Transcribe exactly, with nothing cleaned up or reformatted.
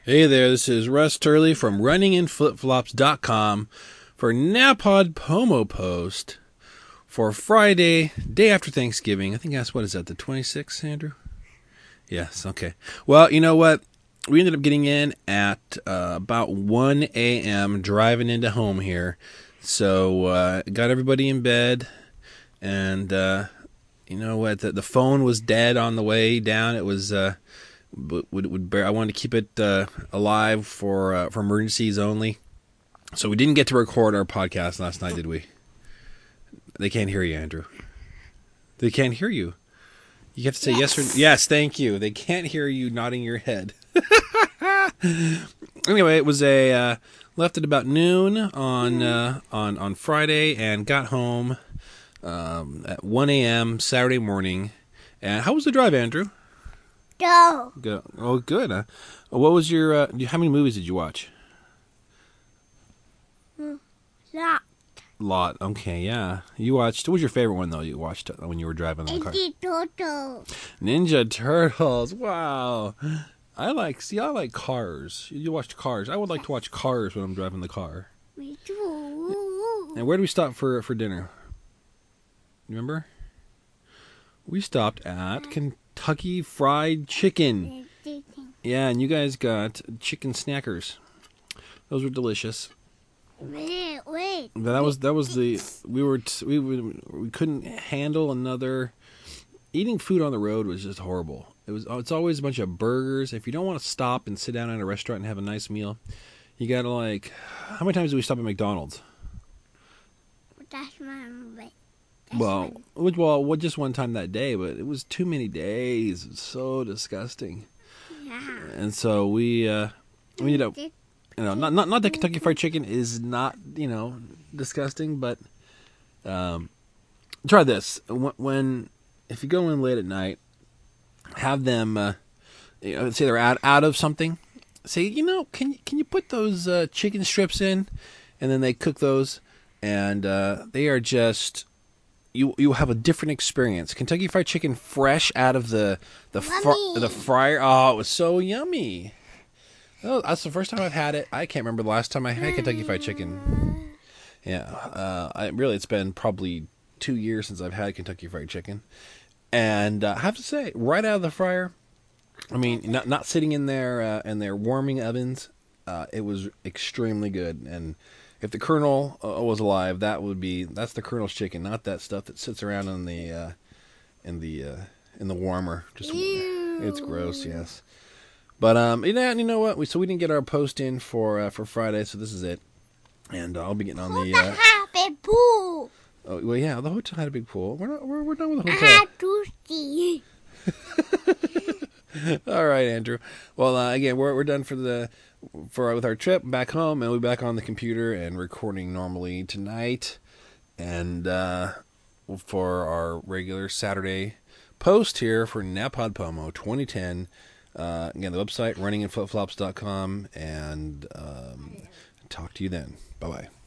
Hey there, this is Russ Turley from running in flip flops dot com for NaPodPoMo Post for Friday, day after Thanksgiving. I think that's, what is that, the twenty-sixth, Andrew? Yes, okay. Well, you know what? We ended up getting in at uh, about one a.m., driving into home here. So, uh, got everybody in bed, and uh, you know what? The, the phone was dead on the way down. It was... Uh, Would, would bear, I wanted to keep it uh, alive for uh, for emergencies only. So we didn't get to record our podcast last night, did we? They can't hear you, Andrew. They can't hear you. You have to say yes, yes or yes. Thank you. They can't hear you nodding your head. Anyway, it was a uh, left at about noon on uh, on on Friday and got home um, at one a.m. Saturday morning. And how was the drive, Andrew? Go. Go. Oh, good. Huh? What was your? Uh, how many movies did you watch? Lot. Lot. Okay, yeah. You watched. What was your favorite one though? You watched when you were driving the car. Ninja Turtles. Ninja Turtles. Wow. I like. See, I like Cars. You watched Cars. I would like to watch Cars when I'm driving the car. Me too. And where did we stop for for dinner? Remember? We stopped at Kentucky Fried Chicken. Yeah, and you guys got chicken snackers. Those were delicious. Wait, wait. That was that was the we were t- we we we couldn't handle another. Eating food on the road was just horrible. It was it's always a bunch of burgers. If you don't want to stop and sit down at a restaurant and have a nice meal, you gotta like. How many times do we stop at McDonald's? That's my way. Well, which, well, well, just one time that day, but it was too many days. It was so disgusting. Yeah. And so we, uh, we ended up, you know, not not not that Kentucky Fried Chicken is not, you know, disgusting, but um, try this. When, when if you go in late at night, have them, uh, you know, say they're out out of something. Say, you know, can you can you put those uh, chicken strips in, and then they cook those, and uh, they are just. You you have a different experience. Kentucky Fried Chicken fresh out of the the fr- the fryer. Oh, it was so yummy. Oh, that's the first time I've had it. I can't remember the last time I had Kentucky Fried Chicken. Yeah, uh, I really it's been probably two years since I've had Kentucky Fried Chicken, and uh, I have to say, right out of the fryer. I mean, not not sitting in their uh, in their warming ovens. Uh, it was extremely good. And if the Colonel uh, was alive, that would be that's the Colonel's chicken, not that stuff that sits around in the uh, in the uh, in the warmer. Just Ew. It's gross, yes. But um, you know, you know what? We so we didn't get our post in for uh, for Friday, so this is it. And uh, I'll be getting on the. Uh, happy pool. oh well, yeah, the hotel had a big pool. We're not, we're we're done with the I hotel. had to see. All right, Andrew. Well, uh, again, we're we're done for the for with our trip back home, and we'll be back on the computer and recording normally tonight, and uh, for our regular Saturday post here for NaPodPoMo twenty ten. Uh, again, the website running in flip flops dot com, and um, talk to you then. Bye bye.